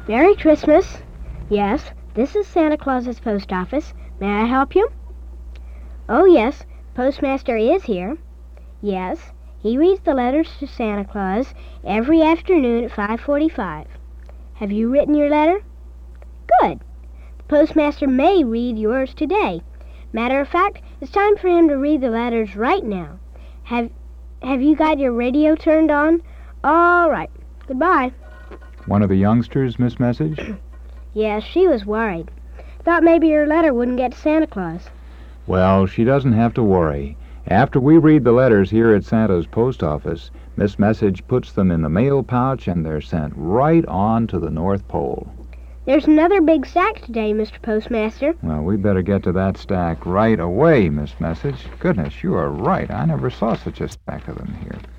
Merry Christmas. Yes, this is Santa Claus's post office. May I help you? Oh, yes, postmaster is here. Yes, he reads the letters to Santa Claus every afternoon at 5:45. Have you written your letter? Good. The postmaster may read yours today. Matter of fact, it's time for him to read the letters right now. Have you got your radio turned on? All right. Goodbye. One of the youngsters, Miss Message? Yes, she was worried. Thought maybe her letter wouldn't get to Santa Claus. Well, she doesn't have to worry. After we read the letters here at Santa's post office, Miss Message puts them in the mail pouch and they're sent right on to the North Pole. There's another big stack today, Mr. Postmaster. Well, we better get to that stack right away, Miss Message. Goodness, you are right. I never saw such a stack of them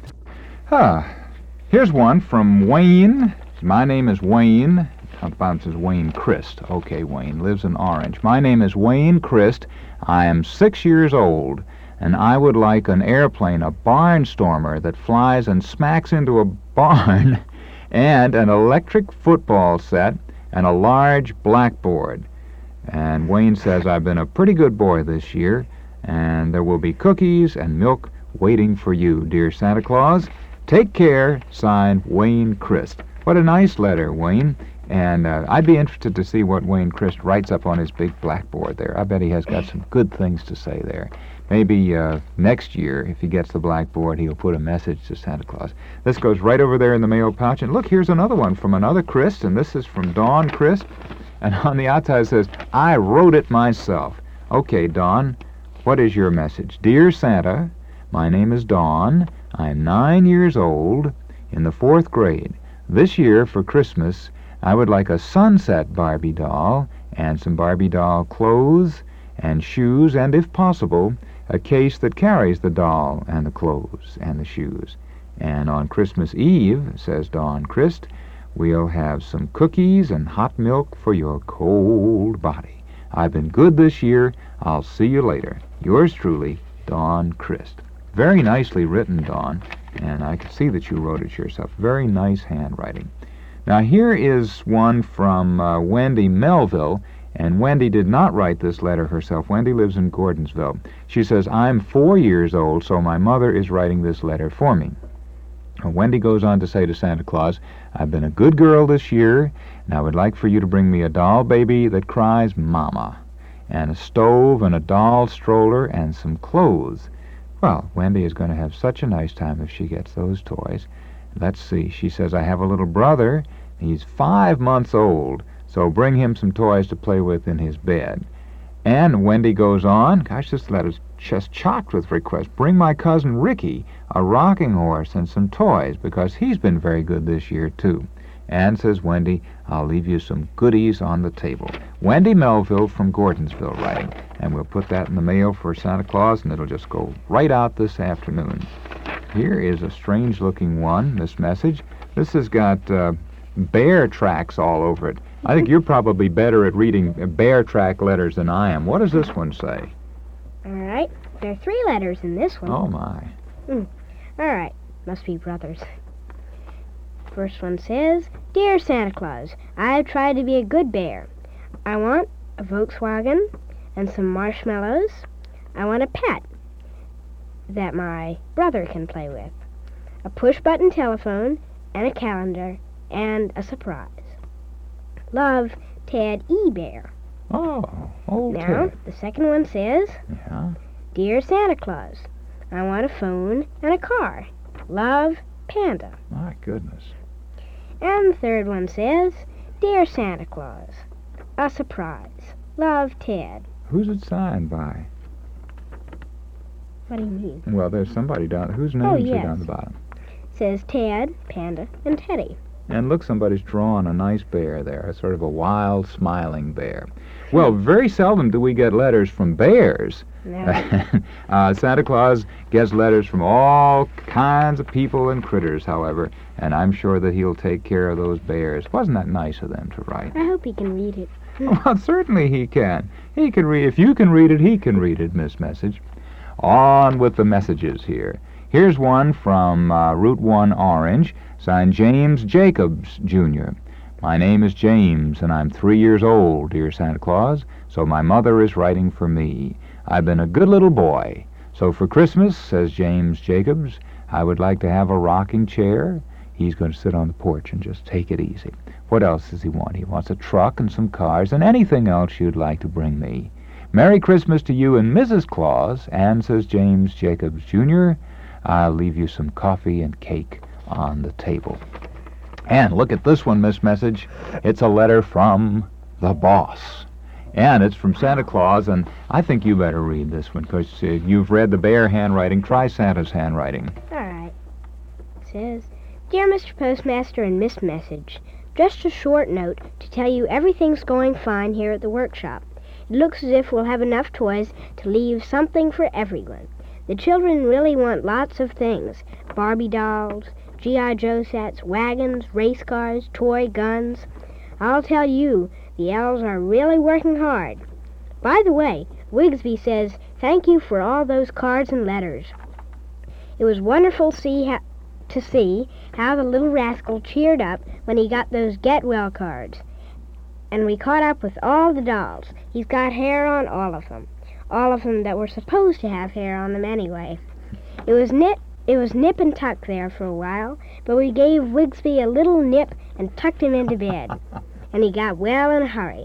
here. Here's one from Wayne. My name is Wayne. On the bottom says Wayne Christ. Okay, Wayne lives in Orange. My name is Wayne Christ. I am 6 years old, and I would like an airplane, a barnstormer that flies and smacks into a barn, and an electric football set, and a large blackboard. And Wayne says, I've been a pretty good boy this year, and there will be cookies and milk waiting for you, dear Santa Claus. Take care, signed Wayne Christ. What a nice letter, Wayne. And I'd be interested to see what Wayne Christ writes up on his big blackboard there. I bet he has got some good things to say there. Maybe next year, if he gets the blackboard, he'll put a message to Santa Claus. This goes right over there in the mail pouch. And look, here's another one from another Christ, and this is from Dawn Christ. And on the outside it says, I wrote it myself. Okay, Dawn, what is your message? Dear Santa, my name is Dawn. I am 9 years old, in the 4th grade. This year, for Christmas, I would like a sunset Barbie doll, and some Barbie doll clothes and shoes, and if possible, a case that carries the doll and the clothes and the shoes. And on Christmas Eve, says Dawn Christ, we'll have some cookies and hot milk for your cold body. I've been good this year. I'll see you later. Yours truly, Dawn Christ. Very nicely written, Dawn, and I can see that you wrote it yourself. Very nice handwriting. Now, here is one from Wendy Melville, and Wendy did not write this letter herself. Wendy lives in Gordonsville. She says, I'm 4 years old, so my mother is writing this letter for me. Wendy goes on to say to Santa Claus, I've been a good girl this year, and I would like for you to bring me a doll baby that cries Mama, and a stove and a doll stroller and some clothes. Well, Wendy is going to have such a nice time if she gets those toys. Let's see. She says, I have a little brother. He's 5 months old, so bring him some toys to play with in his bed. And Wendy goes on, gosh, this letter's just chocked with requests. Bring my cousin Ricky a rocking horse and some toys, because he's been very good this year, too. And, says Wendy, I'll leave you some goodies on the table. Wendy Melville from Gordonsville writing. And we'll put that in the mail for Santa Claus, and it'll just go right out this afternoon. Here is a strange-looking one, this message. This has got bear tracks all over it. I think you're probably better at reading bear track letters than I am. What does this one say? All right. There are 3 letters in this one. Oh, my. All right. Must be brothers. First one says, Dear Santa Claus, I've tried to be a good bear. I want a Volkswagen and some marshmallows. I want a pet that my brother can play with, a push-button telephone, and a calendar, and a surprise. Love, Ted E. Bear. Oh, Now, Ted. the second one says, Yeah. Dear Santa Claus, I want a phone and a car. Love, Panda. My goodness. And the third one says, Dear Santa Claus, a surprise. Love, Ted. Who's it signed by? What do you mean? Well, there's somebody down. Whose names are yes. down the bottom? Says Ted, Panda, and Teddy. And look, somebody's drawn a nice bear there, a sort of a wild, smiling bear. Well, very seldom do we get letters from bears. No. Santa Claus gets letters from all kinds of people and critters, however, and I'm sure that he'll take care of those bears. Wasn't that nice of them to write? I hope he can read it. Well, certainly he can. He can read. If you can read it, he can read it, Miss Message. On with the messages here. Here's one from Route 1 Orange, signed James Jacobs, Jr. My name is James, and I'm 3 years old, dear Santa Claus, so my mother is writing for me. I've been a good little boy. So for Christmas, says James Jacobs, I would like to have a rocking chair. He's going to sit on the porch and just take it easy. What else does he want? He wants a truck and some cars and anything else you'd like to bring me. Merry Christmas to you and Mrs. Claus, and, says James Jacobs, Jr., I'll leave you some coffee and cake on the table. And look at this one, Miss Message. It's a letter from the boss. And it's from Santa Claus, and I think you better read this one, because you've read the Bear handwriting. Try Santa's handwriting. All right. It says, Dear Mr. Postmaster and Miss Message, just a short note to tell you everything's going fine here at the workshop. It looks as if we'll have enough toys to leave something for everyone. The children really want lots of things. Barbie dolls, G.I. Joe sets, wagons, race cars, toy guns. I'll tell you, the elves are really working hard. By the way, Wigsby says thank you for all those cards and letters. It was wonderful to see how the little rascal cheered up when he got those Get Well cards. And we caught up with all the dolls. He's got hair on all of them. All of them that were supposed to have hair on them anyway. It was nip and tuck there for a while, but we gave Wigsby a little nip and tucked him into bed. And he got well in a hurry.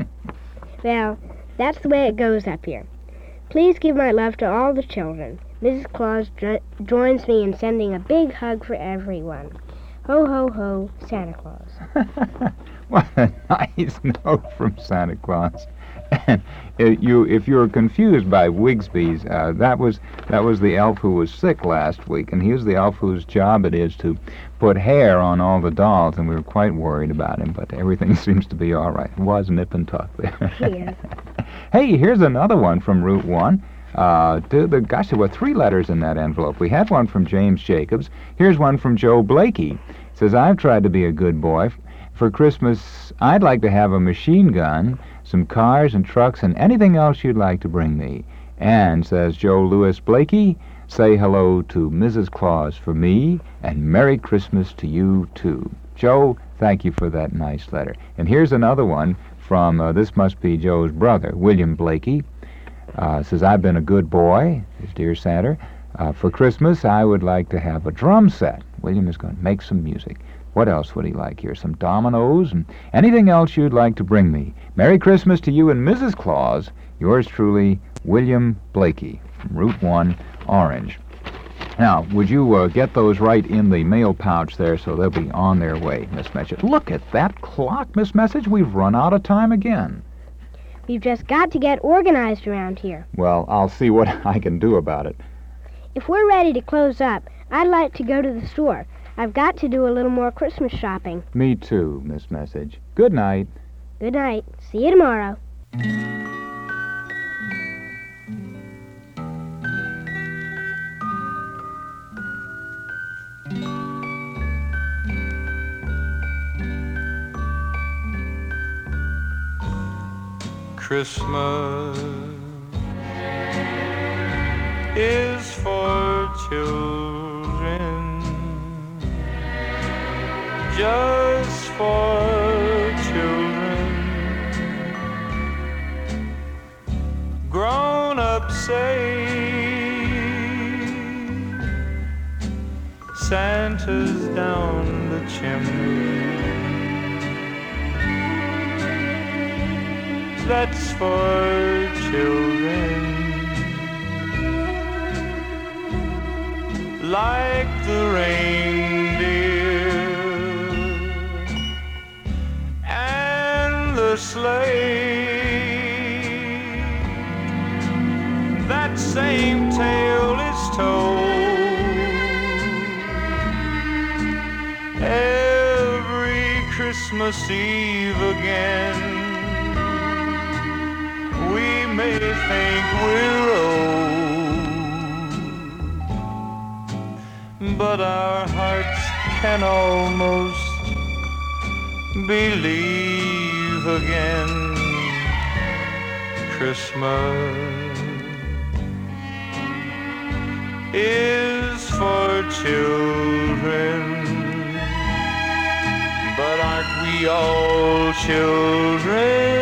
Well, that's the way it goes up here. Please give my love to all the children. Mrs. Claus joins me in sending a big hug for everyone. Ho, ho, ho, Santa Claus. What a nice note from Santa Claus. And if you're confused by Wigsby's, that was the elf who was sick last week, and he was the elf whose job it is to put hair on all the dolls, and we were quite worried about him, but everything seems to be all right. It was nip and tuck there. Yeah. Hey, here's another one from Route 1. Gosh, there were 3 letters in that envelope. We had one from James Jacobs. Here's one from Joe Blakey. It says, I've tried to be a good boy. For Christmas, I'd like to have a machine gun, some cars and trucks, and anything else you'd like to bring me. And, says Joe Louis Blakey, say hello to Mrs. Claus for me, and Merry Christmas to you, too. Joe, thank you for that nice letter. And here's another one from, this must be Joe's brother, William Blakey. Says, I've been a good boy, dear Santa. For Christmas, I would like to have a drum set. William is going to make some music. What else would he like here? Some dominoes and anything else you'd like to bring me. Merry Christmas to you and Mrs. Claus. Yours truly, William Blakey, from Route 1, Orange. Now, would you get those right in the mail pouch there so they'll be on their way, Miss Message? Look at that clock, Miss Message. We've run out of time again. We've just got to get organized around here. Well, I'll see what I can do about it. If we're ready to close up, I'd like to go to the store. I've got to do a little more Christmas shopping. Me too, Miss Message. Good night. Good night. See you tomorrow. Christmas is for children, just for children. Grown-ups say Santa's down the chimney. That's for children. Like the reindeer and the sleigh, that same tale is told every Christmas Eve again. We may think we're old, but our hearts can almost believe again. Christmas is for children, but aren't we all children